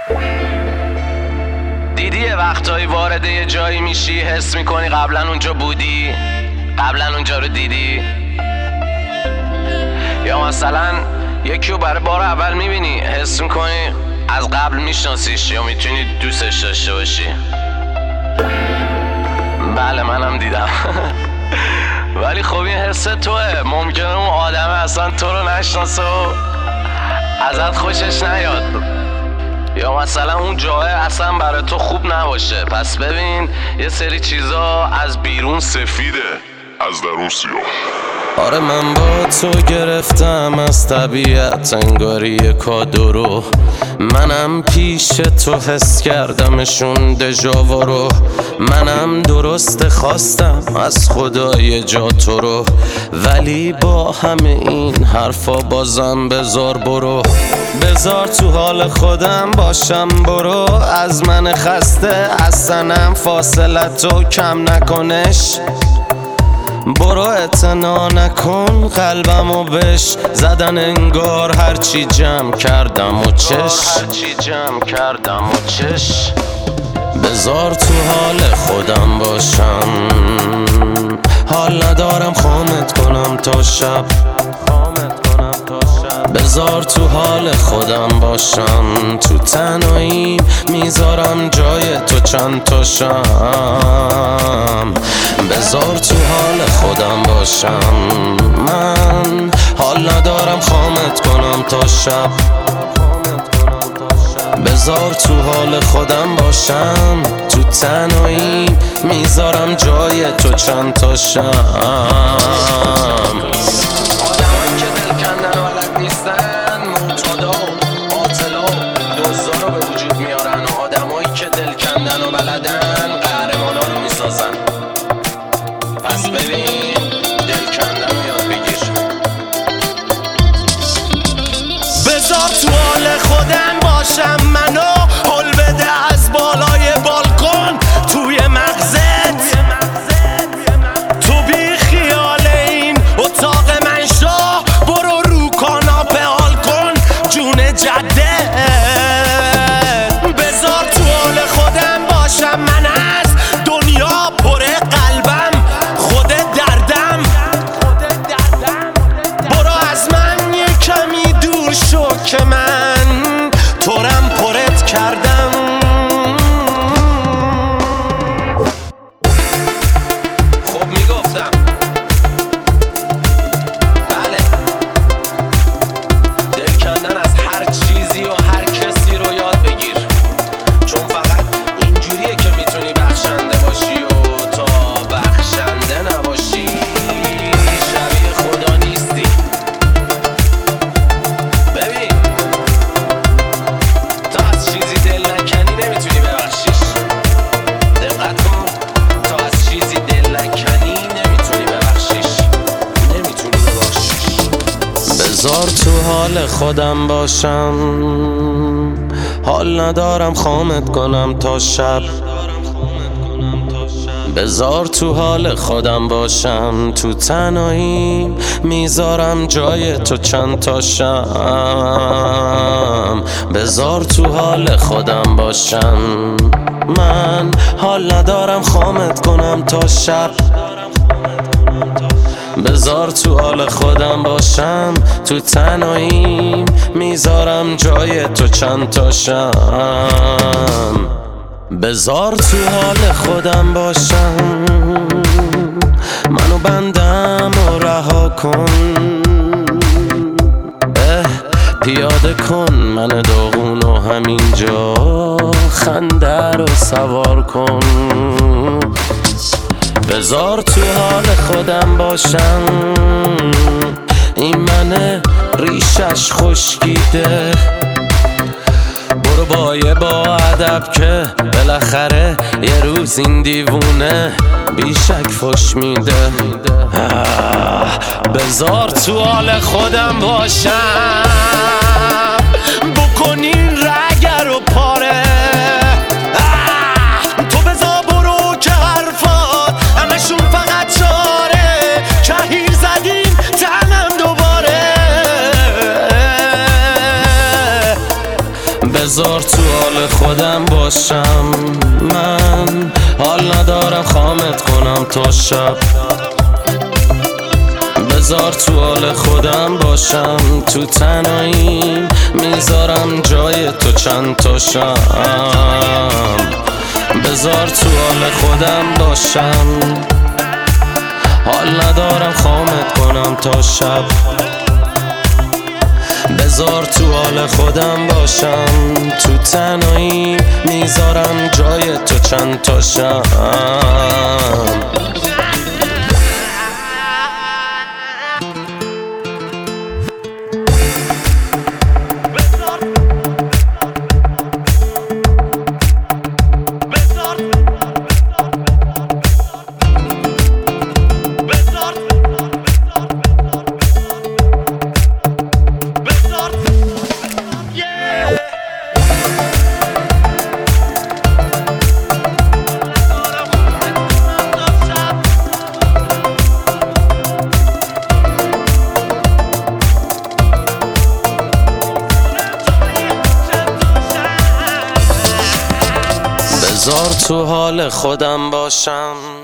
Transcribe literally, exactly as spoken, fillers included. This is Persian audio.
دیدی یه وقتایی وارد یه جایی میشی حس میکنی قبلا اونجا بودی، قبلا اونجا رو دیدی. یا مثلا یکی رو برای بار اول میبینی حس میکنی از قبل میشناسیش یا میتونی دوستش داشته باشی. بله منم دیدم. ولی خب این حس توه، ممکنه اون آدم اصلا تو رو نشناسه و ازت خوشش نیاد، یا مثلا اون جای اصلا برای تو خوب نباشه. پس ببین یه سری چیزا از بیرون سفیده، از درون سیاه. آره من با تو گرفتم از طبیعت انگاری یه کادو رو، منم پیش تو حس کردمشون دژاوا رو. منم درست خواستم از خدا یه جا تو رو، ولی با همه این حرفا بازم بذار برو، بذار تو حال خودم باشم برو. از من خسته اصلا فاصلتو کم نکنش، برو اعتنا نکن قلبمو بش زدن انگار هرچی جمع کردم و چش هرچی جمع کردم و چش. بذار تو حال خودم باشم، حال ندارم خامت کنم تا شب، بذار تو حال خودم باشم. تو تنهایی میذارم جای تو چند تا شم، بذار تو حال خودم باشم. من حال ندارم خامت کنم تا شب، بذار تو حال خودم باشم. تو تنهایی میذارم جای تو چند تا شم. آدمایی که دل کندن و بلد نیستن، معتادا قاتلا دزدا رو به وجود میارن، و آدمایی که دل کندن و بلدن قهرمانا رو میسازن. پس ببین دل کندن رو یاد بگیر. بذار تو حال خودم باشم، منو هل بده از بالای بالکن توی مغزت، تو بی خیال این اتاق من شو، برو رو کاناپه حال کن جون جده. بذار تو حال خودم باشم، من از دنیا پر قلبم خود دردم، برو از من یه کمی دور شو که من تورم پرت کردم. خب میگفتم بله، دل کندن از هر چیزی و هر کسی رو یاد بگیر، چون فقط اینجوریه که میتونی بخشنده باشی، و تا بخشنده نباشی شبیه خدا نیستی. ببین تا از چیزی دل نکنی نمیتونی ببخشیش. دقت کن، تا از چیزی دل نکنی نمیتونی ببخشیش، نمیتونی ببخشیش. بذار تو حال خودم باشم، حال ندارم خامت کنم تا شب، بذار تو حال خودم باشم. تو تنهایی میذارم جای تو چند تا شم، بذار تو حال خودم باشم. من حال ندارم خامت کنم تا شب، بذار تو حال خودم باشم. تو تنهایی میذارم جای تو چند تا شم، بذار تو حال خودم باشم. منو بندم و رها کن، اه پیاده کن من داغونو همینجا، خنده رو سوار کن. بذار تو حال خودم باشم، این منه ریشش خشکیده، برو با یه با ادب که بالاخره یه روز این دیوونه بیشک فش میده. بذار تو حال خودم باشم، بکنین رگر و پاره. تو بذار برو که حرفات همشون فقط چاره، کهیر زدیم تنم دوباره. بذار تو حال خودم باشم. من حال ندارم خامت کنم تا شب. بذار تو حال خودم باشم. تو تنهاییم میذارم جای تو چند تا شم. بذار تو حال خودم باشم. حال ندارم خامت کنم تا شب. بذار تو حال خودم باشم. تو تنهایی میذارم جای تو چند تا شم. بذار تو حال خودم باشم.